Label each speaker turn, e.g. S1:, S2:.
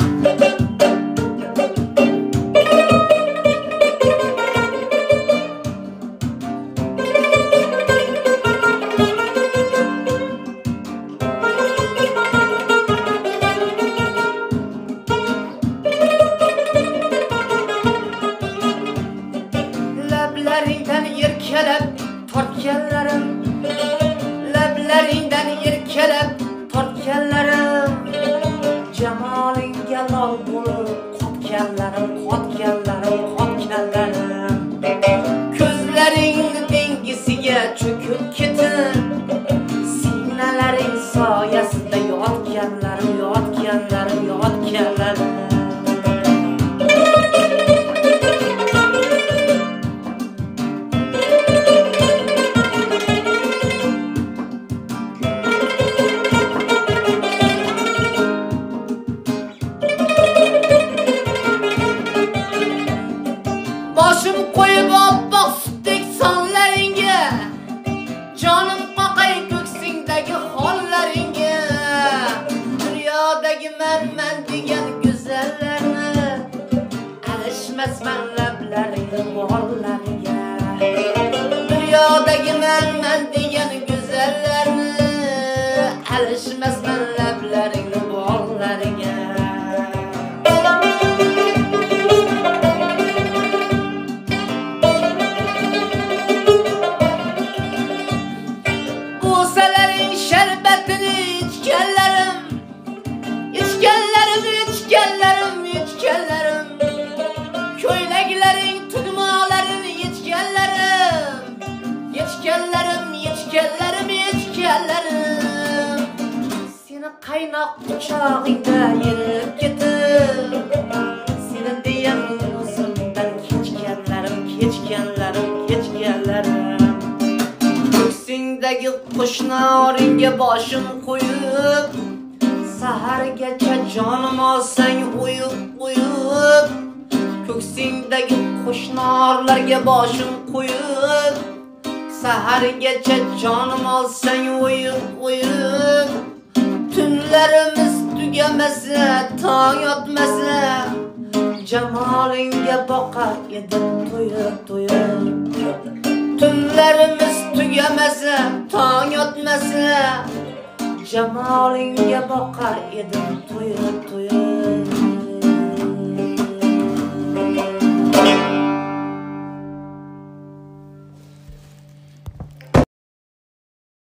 S1: Lablaringdan erkalab tortganlarim, lablaringdan erkalab tortganlarim, jamolingga lol bo'lib qotganlarim, ko'zlaringni dengisiga cho'kib ketib, sinalaring soyasida yotganlarim. Boshim qo'yib oppoq sutdek sonlaringga, jonim qoqay ko'ksingdagi hollaringga, dunyodagi man degan go'zallarni alishmasman lablaringni bollariga. Dunyodagi man degan go'zallarni alishmasman lablaringni bollariga. Bo'salaring sharbatini ichganlarim, ko'ylaklaring tugmoqlarini yechganlarim, seni qaynoq quchog'ingda yerib ketib, seni deyan o'zimdan kechganlarim. Ko'ksingdagi qo'shnoringga boshim qo'yib, sahargacha jonim olsang uyib, ko'ksingdagi qo'shnorlarga boshim qo'yib, sahargacha jonim olsang uyib, tunlarimiz tugamasa, tong yotmasa, jamolingga boqar edim to'yib. Tunlarimiz tugamasa, tong yotmasa, jamolingga boqar edim to'yib.